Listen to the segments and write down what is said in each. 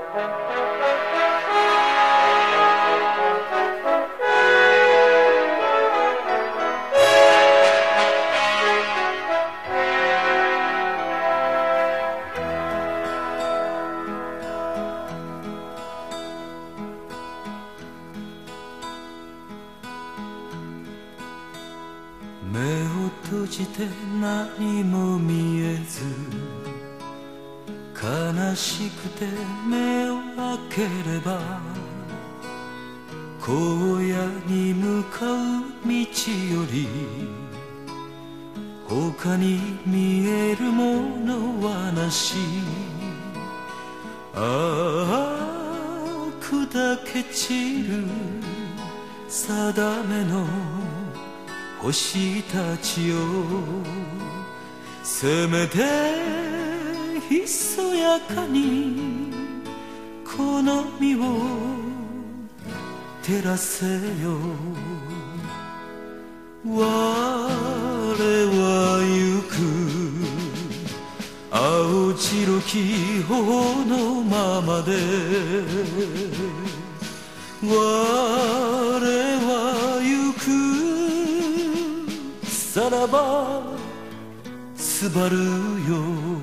目を閉じて何も見えず、悲しくて目を開ければ荒野に向かう道より他に見えるものはなし。ああ砕け散る定めの星たちよ、せめてひそやかにこの身を照らせよ。我は行く青白き頬のままで、我は行くさらばすばるよ。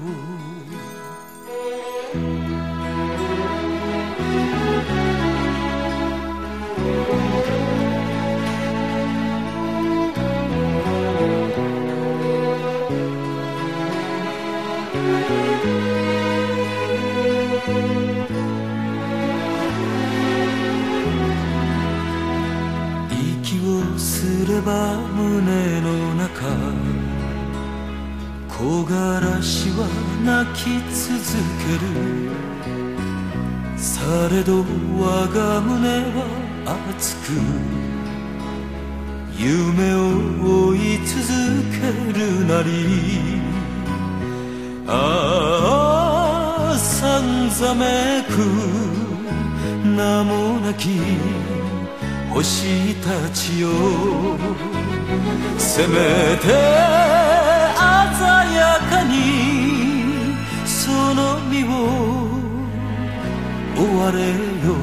息をすれば胸の中、木枯らしは泣き続ける。されど我が胸は熱く夢を追い続けるなり。ああさんざめく名もなき星たちよ、せめて鮮やかにその身を追われよ。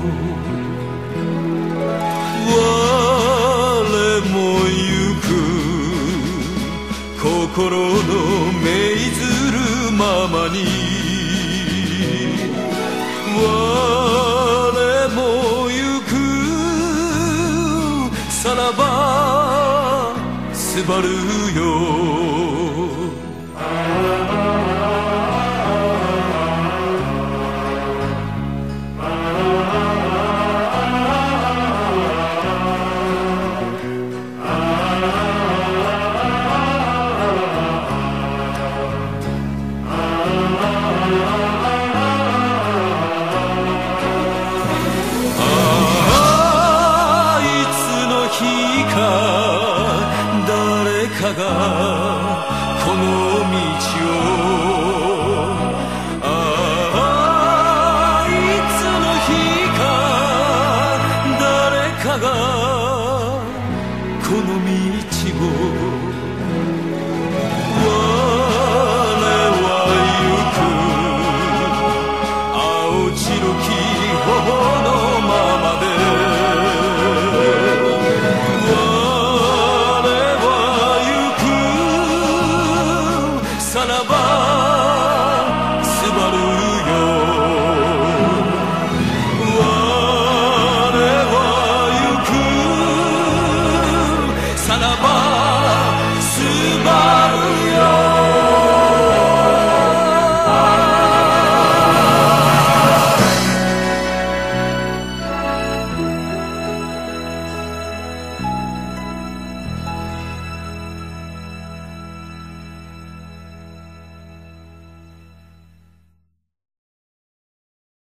我も行く心の命ずるままに、我も行くさらばすばる